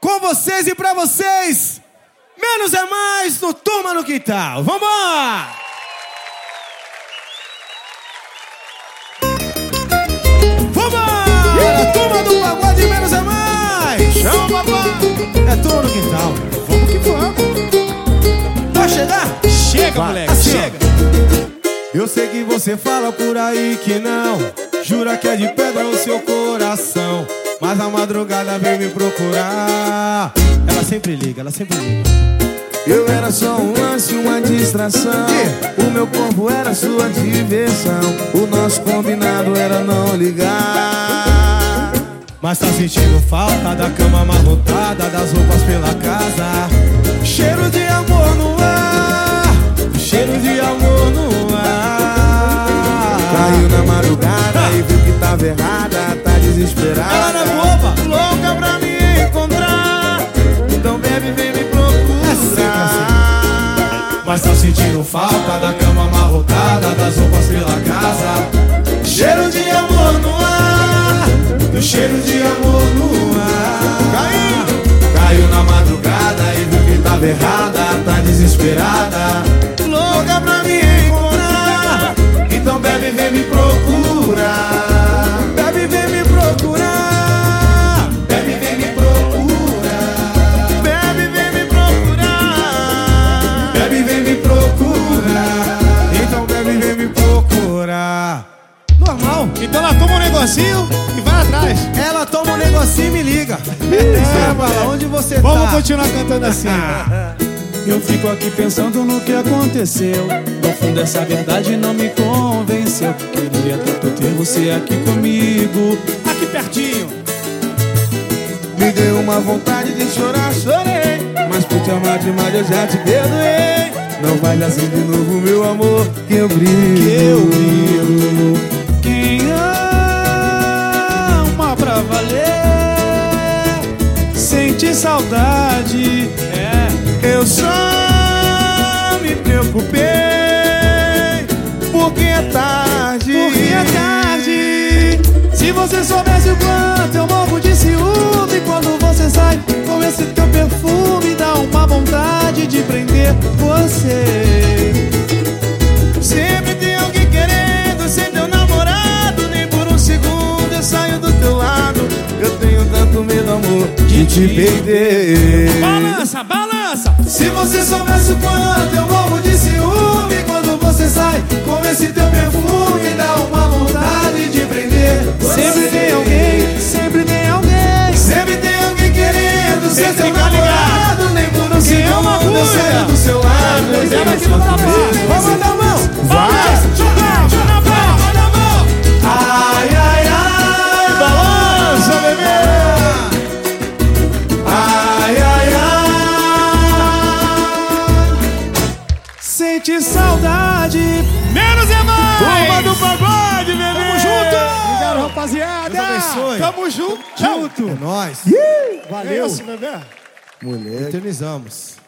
Com vocês e pra vocês, Menos é Mais no Turma no Quintal. Vambora! Vambora! Turma do Pagode, Menos é Mais! Chama, papai! É Turma no Quintal. Vamos que vamos. Pode chegar? Chega, vai, moleque, assim, chega. Eu sei que você fala por aí que não, jura que é de pedra o seu coração, mas a madrugada vem me procurar. Ela sempre liga, ela sempre liga. Eu era só um lance, uma distração. O meu corpo era sua diversão. O nosso combinado era não ligar. Mas tá sentindo falta da cama amarrotada, das roupas pela casa. Cheiro de amor no ar, cheiro de amor no ar. Caiu na madrugada e viu que tava errada, tá desesperada. Ela na boba, louca pra me encontrar. Então bebe, vem me procurar. Mas tá sentindo falta da cama amarrotada, das roupas pela casa. Cheiro de amor no ar, do cheiro de amor no ar. Caiu na madrugada e viu que tava errada, tá desesperada, louca pra me encontrar. Então bebe, vem me procurar. Bebe, vem me procurar. Bebe, vem me procurar. Bebe, vem me procurar. Bebe, vem me procurar. Então bebe, vem me procurar. Normal. Então ela toma um negocinho e vai atrás. Ela toma um negocinho e me liga. Fala, onde você Vamos tá? continuar cantando assim. Eu fico aqui pensando no que aconteceu. No fundo essa verdade não me convenceu. Queria tanto ter você aqui comigo, Aqui pertinho. Me deu uma vontade de chorar, chorei. Mas por te amar demais eu já te perdoei. Não faz assim de novo, meu amor, que eu brilho. Quem ama pra valer sente saudade. Eu só me preocupei porque é tarde. Porque é tarde. Se você soubesse o quanto eu morro de ciúme quando você sai com esse teu perfume, dá uma vontade de prender você. Sempre tem alguém querendo ser teu namorado. Nem por um segundo eu saio do teu lado. Eu tenho tanto medo, amor, de te perder. Balança, balança. Se você soubesse o quanto eu morro de ciúme quando você sai com esse teu perfume, dá uma vontade de prender você. Sempre tem alguém, sempre tem alguém. Sempre tem alguém querendo ser teu ficar namorado. Nem por um segundo eu saio do seu lado. Eu Ela tenho aqui não tá tanto medo. Vamos dar a mão. Vai. Joga na mão. Vai na mão. Ai, ai, ai. Balança, bebê. Ai, ai, ai. Sente saudade. Menos é mais. Turma do Pagode, bebê. Tamo junto. Obrigado, rapaziada. Deus abençoe. Tamo junto. É nóis. Valeu. É isso, bebê. Eternizamos.